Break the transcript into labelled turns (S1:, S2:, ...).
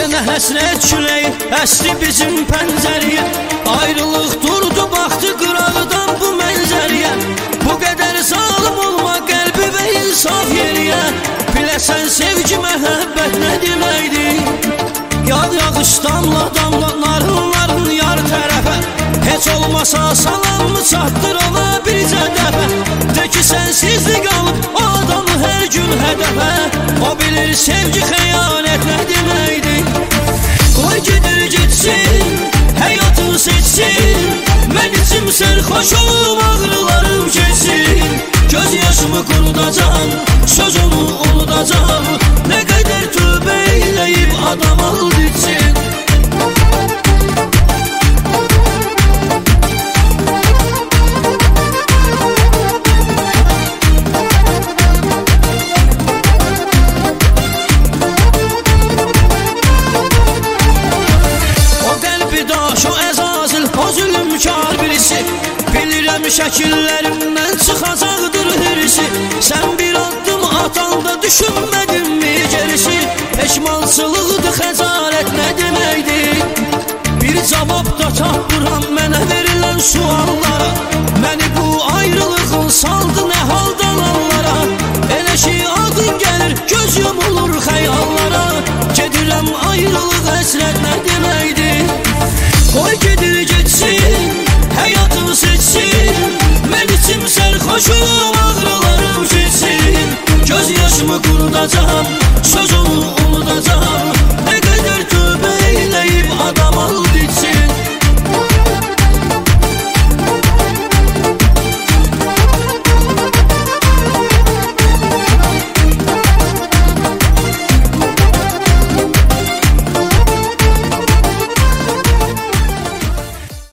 S1: Sənə həsrət küləyi əsdi bizim pəncəriyə, ayrılıq durdu baxdı qırağıdan bu mənzəriyə. Bu qədər zalım olma qəlbi və insaf yeriyə, biləsən sevgi məhəbbət nə deməkdir? Yağ yağış damla damla narınların yar tərəfə, heç olmasa salamı çatdır ona bircə dəfə. De ki sənsizlik alıb o adamı hər gün hədəfə, o bilir sevgi xəyanət nə deməkdir? Qoy gedir getsin, həyatını seçsin, mən içim sərxoş olub ağrılarım keçsin. Göz yaşımı qurudacam, sözümü unudacam, nə qədər tövbə eləyib adam aldı için. Bilirəm şəkillərimdən çıxacaqdır hirsi, sən bir addım atanda düşünmədin mi gerisi? Peşmansılıqdır xəcalət nə deməkdir? Bir cavab da tapıram mənə verilən suallara, məni bu ayrılığın saldı nə haldalanlara. Elə ki adın gəlir göz yumulur xəyallara, gedirəm ayrılıq həsrət nə deməkdir? Qoy gedir getsin, həyatımı seçsin, mən içim sərxoşum ağrılarım keçsin. Göz yaşımı qurudacam,